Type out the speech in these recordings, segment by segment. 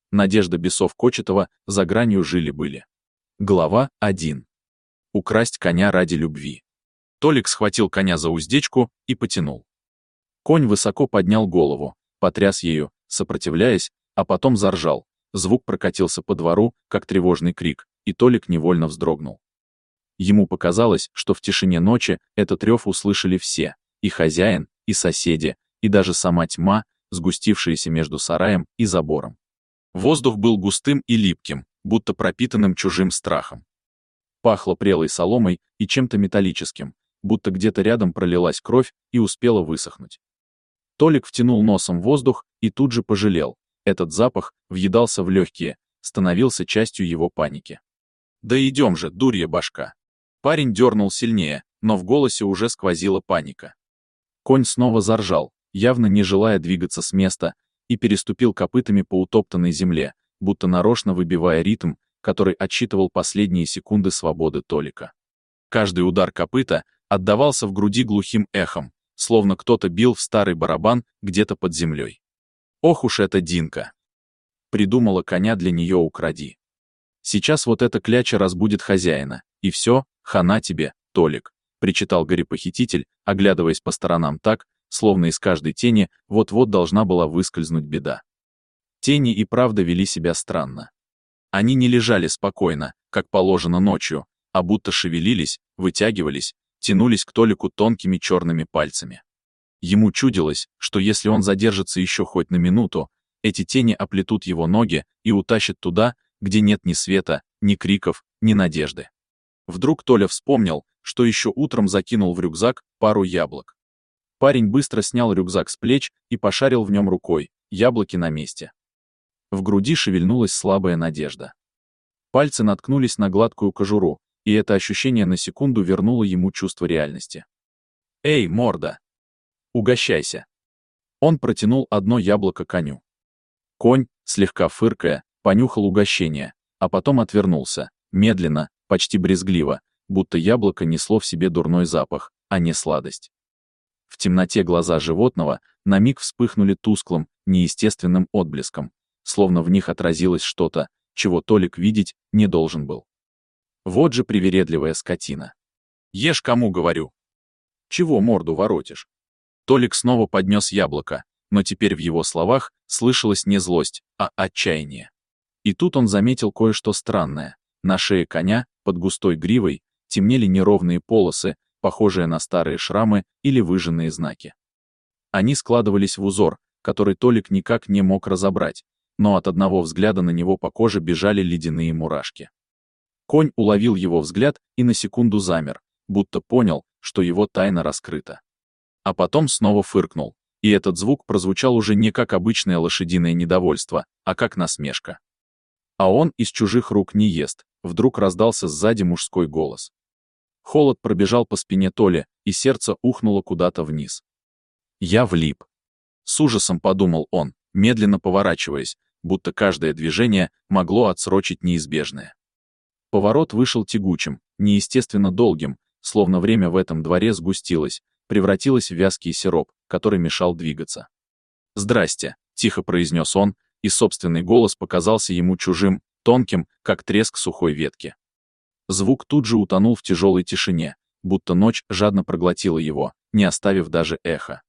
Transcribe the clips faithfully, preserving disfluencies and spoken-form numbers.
надежда бесов Кочетова за гранью жили-были. Глава один. Украсть коня ради любви. Толик схватил коня за уздечку и потянул. Конь высоко поднял голову, потряс ею, сопротивляясь, а потом заржал. Звук прокатился по двору, как тревожный крик, и Толик невольно вздрогнул. Ему показалось, что в тишине ночи этот рев услышали все, и хозяин, и соседи, и даже сама тьма, сгустившаяся между сараем и забором. Воздух был густым и липким, будто пропитанным чужим страхом. Пахло прелой соломой и чем-то металлическим, будто где-то рядом пролилась кровь и успела высохнуть. Толик втянул носом воздух и тут же пожалел. Этот запах въедался в легкие, становился частью его паники. «Да идем же, дурья башка!» Парень дернул сильнее, но в голосе уже сквозила паника. Конь снова заржал, явно не желая двигаться с места, и переступил копытами по утоптанной земле, будто нарочно выбивая ритм, который отсчитывал последние секунды свободы Толика. Каждый удар копыта отдавался в груди глухим эхом, словно кто-то бил в старый барабан где-то под землей. Ох уж эта Динка! Придумала коня для нее укради. Сейчас вот эта кляча разбудит хозяина, и все, хана тебе, Толик, причитал горе-похититель, оглядываясь по сторонам так, словно из каждой тени вот-вот должна была выскользнуть беда. Тени и правда вели себя странно. Они не лежали спокойно, как положено ночью, а будто шевелились, вытягивались, тянулись к Толику тонкими черными пальцами. Ему чудилось, что если он задержится еще хоть на минуту, эти тени оплетут его ноги и утащат туда, где нет ни света, ни криков, ни надежды. Вдруг Толя вспомнил, что еще утром закинул в рюкзак пару яблок. Парень быстро снял рюкзак с плеч и пошарил в нем рукой, яблоки на месте. В груди шевельнулась слабая надежда. Пальцы наткнулись на гладкую кожуру, и это ощущение на секунду вернуло ему чувство реальности. «Эй, морда! Угощайся!» Он протянул одно яблоко коню. Конь, слегка фыркая, понюхал угощение, а потом отвернулся, медленно, почти брезгливо, будто яблоко несло в себе дурной запах, а не сладость. В темноте глаза животного на миг вспыхнули тусклым, неестественным отблеском, словно в них отразилось что-то, чего Толик видеть не должен был. Вот же привередливая скотина. «Ешь, кому говорю!» «Чего морду воротишь?» Толик снова поднес яблоко, но теперь в его словах слышалась не злость, а отчаяние. И тут он заметил кое-что странное. На шее коня, под густой гривой, темнели неровные полосы, похожие на старые шрамы или выжженные знаки. Они складывались в узор, который Толик никак не мог разобрать, но от одного взгляда на него по коже бежали ледяные мурашки. Конь уловил его взгляд и на секунду замер, будто понял, что его тайна раскрыта. А потом снова фыркнул, и этот звук прозвучал уже не как обычное лошадиное недовольство, а как насмешка. «А он из чужих рук не ест», — вдруг раздался сзади мужской голос. Холод пробежал по спине Толи, и сердце ухнуло куда-то вниз. «Я влип». С ужасом подумал он, медленно поворачиваясь, будто каждое движение могло отсрочить неизбежное. Поворот вышел тягучим, неестественно долгим, словно время в этом дворе сгустилось, превратилось в вязкий сироп, который мешал двигаться. «Здрасте», — тихо произнес он, и собственный голос показался ему чужим, тонким, как треск сухой ветки. Звук тут же утонул в тяжелой тишине, будто ночь жадно проглотила его, не оставив даже эха.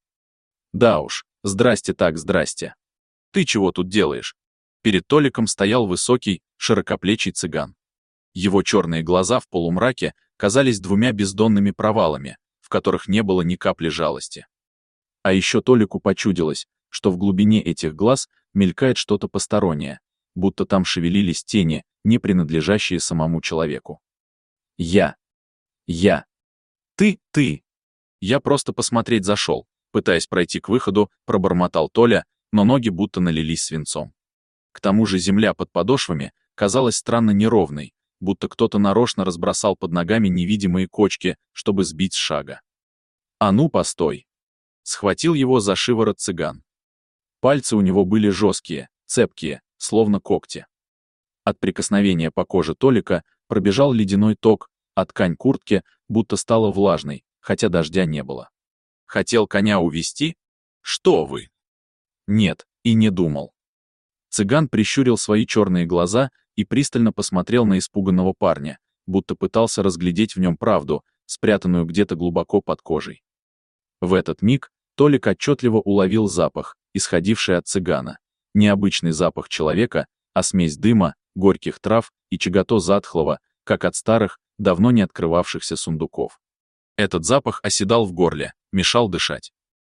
«Да уж, здрасте так здрасте. Ты чего тут делаешь?» Перед Толиком стоял высокий, широкоплечий цыган. Его черные глаза в полумраке казались двумя бездонными провалами, в которых не было ни капли жалости. А еще Толику почудилось, что в глубине этих глаз мелькает что-то постороннее, будто там шевелились тени, не принадлежащие самому человеку. «Я. Я. Ты, ты. Я просто посмотреть зашел», пытаясь пройти к выходу, пробормотал Толя, но ноги будто налились свинцом. К тому же земля под подошвами казалась странно неровной, будто кто-то нарочно разбросал под ногами невидимые кочки, чтобы сбить с шага. «А ну, постой!» Схватил его за шиворот цыган. Пальцы у него были жесткие, цепкие, словно когти. От прикосновения по коже Толика пробежал ледяной ток, а ткань куртки будто стала влажной, хотя дождя не было. «Хотел коня увести? Что вы?» «Нет, и не думал». Цыган прищурил свои черные глаза и пристально посмотрел на испуганного парня, будто пытался разглядеть в нем правду, спрятанную где-то глубоко под кожей. В этот миг Толик отчетливо уловил запах, исходивший от цыгана. Необычный запах человека, а смесь дыма, горьких трав и чего-то затхлого, как от старых, давно не открывавшихся сундуков. Этот запах оседал в горле, мешал дышать.